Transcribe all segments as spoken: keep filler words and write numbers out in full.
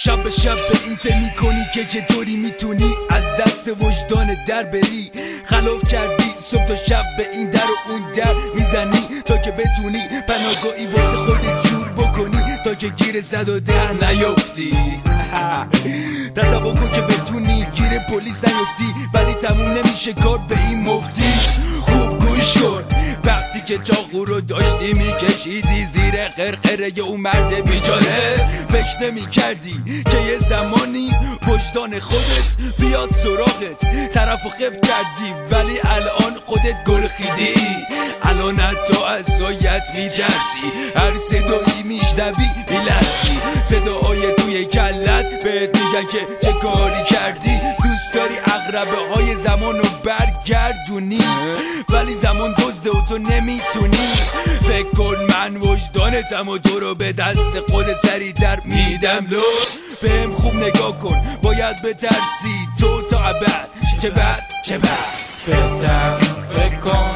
شب به شب به این فکر میکنی که چطوری میتونی از دست وجدان در بری. خلاف کردی صبح تا شب به این در و اون در میزنی تا که بتونی پناهگاهی واسه خودت جور بکنی تا که گیر زد و در نیفتی. تصور کن که بتونی گیر پلیس نیفتی ولی تموم نمیشه کار به این مفتی. خوب گوش کن وقتی که چاقو رو داشتی میکشیدی زیر قرقره اون مرد بیچاره، فکر نمی کردی که یه زمانی وجدان خودت بیاد سراغت. طرف و خف کردی ولی الان خودت گل خیدی. الان حتی از زایت میترسی، هر صدایی میشنوی میلرزی. صداهای توی کلت بهت میگن که چه کاری کردی. دوست داری عقربه های زمان رو برگردونی ولی زمان دزده و تو نمیتونی. فکر کن من وجدانتم و تو رو به دست خودت سریعتر میدم لو. بهم خوب نگاه کن باید بترسی تو تا ابد. چه بد چه بد بهتر فکر کن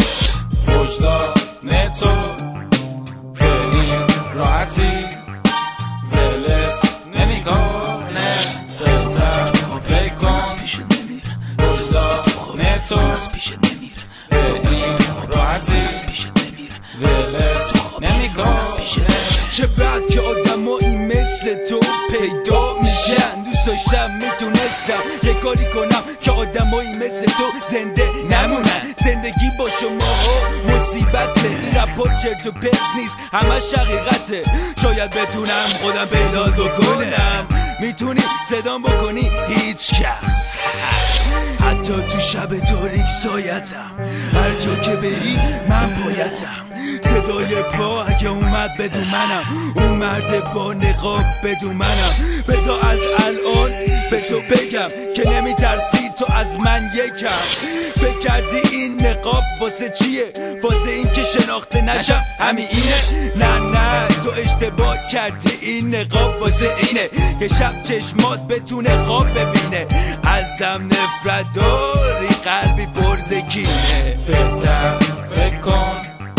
وجدان تو به این راحتی ولت نمیکنه. بهتر فکر کن وجدان تو به این راحتی ولت نمیکنه. چه بعد که آدمایی مثل تو پیدا میشن. دوست داشتم میتونستم یه کاری کنم که آدمایی مثل تو زنده نمونن. زندگی با شما ها مصیبته، این رپا چرت و پرت نیست همش حقیقته. شاید بتونم خودم پیدا بکنم، میتونی صدام بکنی هیچ کس. حتی تو شب تاریک سایتم، هر جا که بری من پایتم. صدای پا اگه اومد بدون منم، اون مرد با نقاب بدون منم. بذار از الان به تو بگم که نمیترسی تو از من یکم. فکر کردی این نقاب واسه چیه؟ واسه این که شناخته نشم همین اینه؟ نه نه تو اشتباه کردی، این نقاب واسه اینه که شب چشمات بتونه خواب ببینه. ازم نفرت داری قلبی پر زکینه. بهتر فکر کن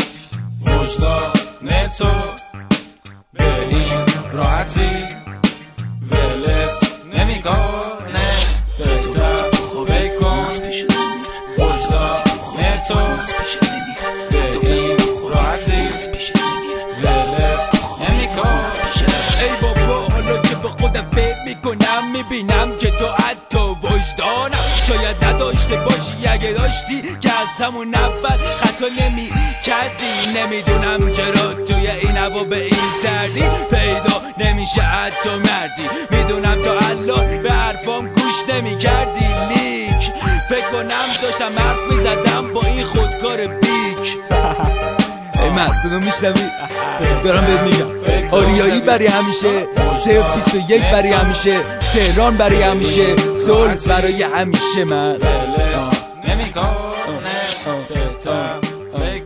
وجدان تو به این راحتی ولت نمیکنه. بهتر فکر کن وجدان تو به این راحتی ولت نمیکنه. ای بابا حالا که به خودم فکر میکنم میبینم که تو حتی وجدانم شاید نداشته باشی. اگه داشتی که از همون اول خطا نمی کردی. نمیدونم چرا توی این هوا به این سردی پیدا نمیشه حتی مردی. میدونم تا الان به حرفام گوش نمی کردی لیک. فکر کنم داشتم حرف میزدم با این خودکار بیک. ای محسنو میشنوی؟ دارم بهت میگم آریایی برای همیشه، صفر بیست و یک برای همیشه، تهران برای همیشه، صلح برای همیشه. من نمیکنه.